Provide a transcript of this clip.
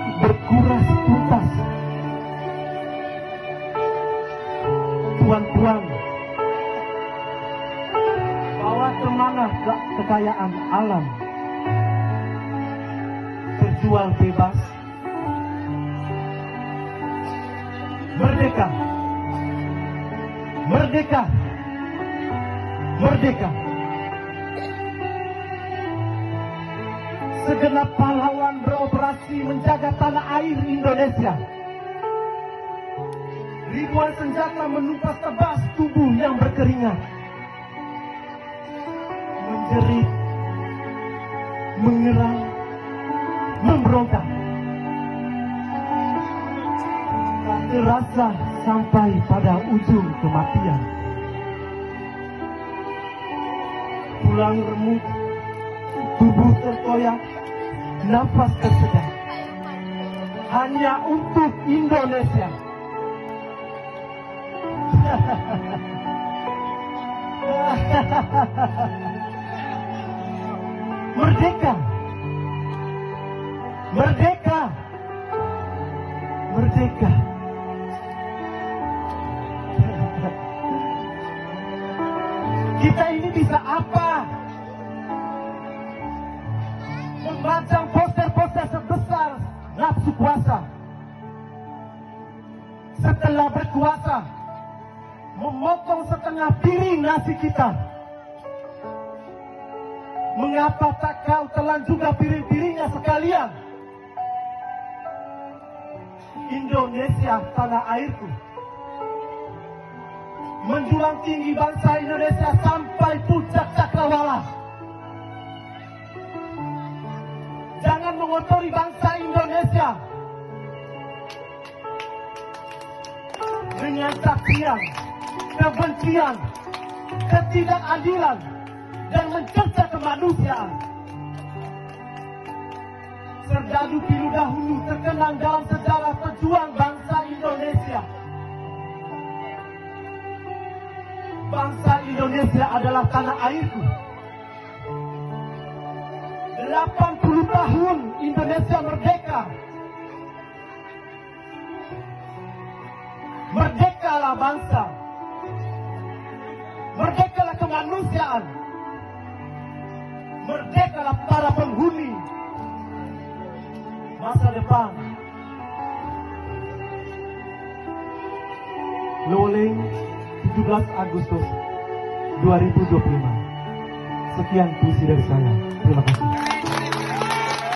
berkuras tuntas. Tuan-tuan, bawa kemana kekayaan alam, berjual bebas, merdeka, merdeka, merdeka. Segenap pahlawan beroperasi menjaga tanah air Indonesia. Ribuan senjata menumpas tebas tubuh yang berkeringat, menjerit, mengerang, memberontak. Tak terasa sampai pada ujung kematian. Tulang remuk, tubuh terkoyak, nafas tersedak. Hanya untuk Indonesia. Merdeka, merdeka, merdeka. Kita ini bisa apa? Memajang poster-poster sebesar nafsu kuasa. Setelah berkuasa, memotong setengah piring nasi kita. Mengapa tak kau telan juga piring-piringnya sekalian? Indonesia, tanah airku. Menjulang tinggi bangsa Indonesia sampai puncak cakrawala. Jangan mengotori bangsa Indonesia dengan cacian, kebencian, ketidakadilan, dan mencerca kemanusiaan. Serdadu pilu dahulu terkenang dalam sejarah pejuang bangsa Indonesia. Bangsa Indonesia adalah tanah airku. 80 tahun Indonesia merdeka. Merdekalah bangsa. Merdekalah kemanusiaan. Merdekalah para penghuni masa depan. Lowling, 17 Agustus 2025. Sekian puisi dari saya. Terima kasih.